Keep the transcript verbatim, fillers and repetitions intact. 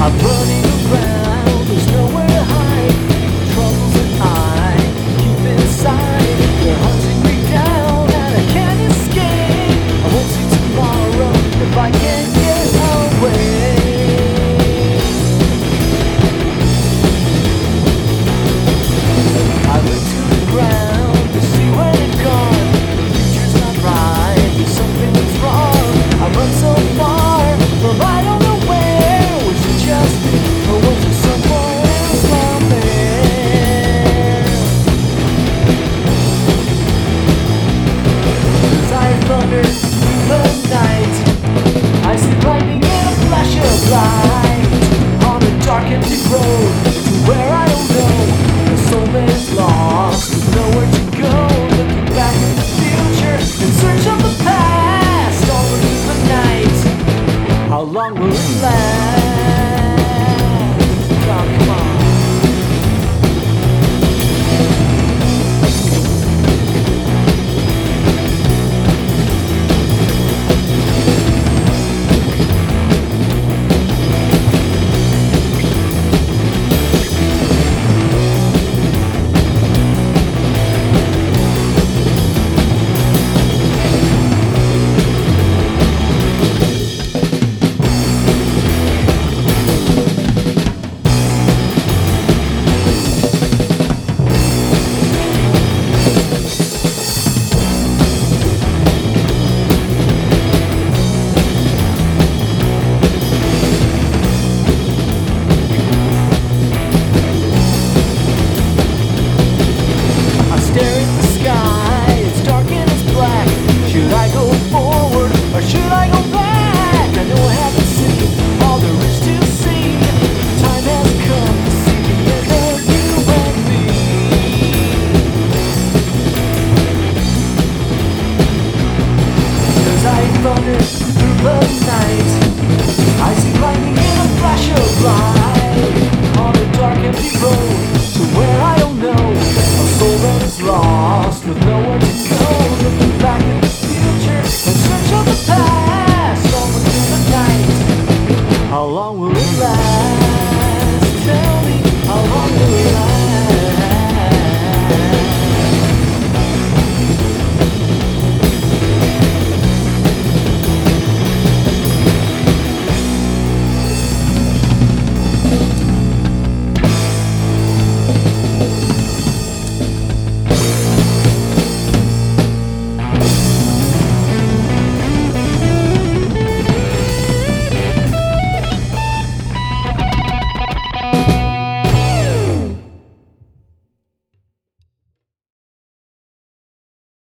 I'm running around, there's nowhere to hide. Troubles that I keep inside, they're hunting me down and I can't escape. I won't see tomorrow if I can't get away. I look to the ground to see where they've gone. The future's not right, there's something that's wrong. I run so far, but I don't know where. Was it just me, or was it someone else out there? As I thunder through the night, I see lightning in a flash of light. On a dark empty road to where I don't know. The soul is lost with nowhere to go. Looking back at the future in search of the past. All through the night, how long will it last? Oh, come on. Should I go forward or should I go back? I know I haven't seen all there is to see. Time has come to see the end of you and me. As I thunder through the night, I see lightning in a flash of light. On a dark empty road to where I don't know. A soul that is lost with nowhere to go. Looking back at the future in search of the past. All through the night, how long will it last?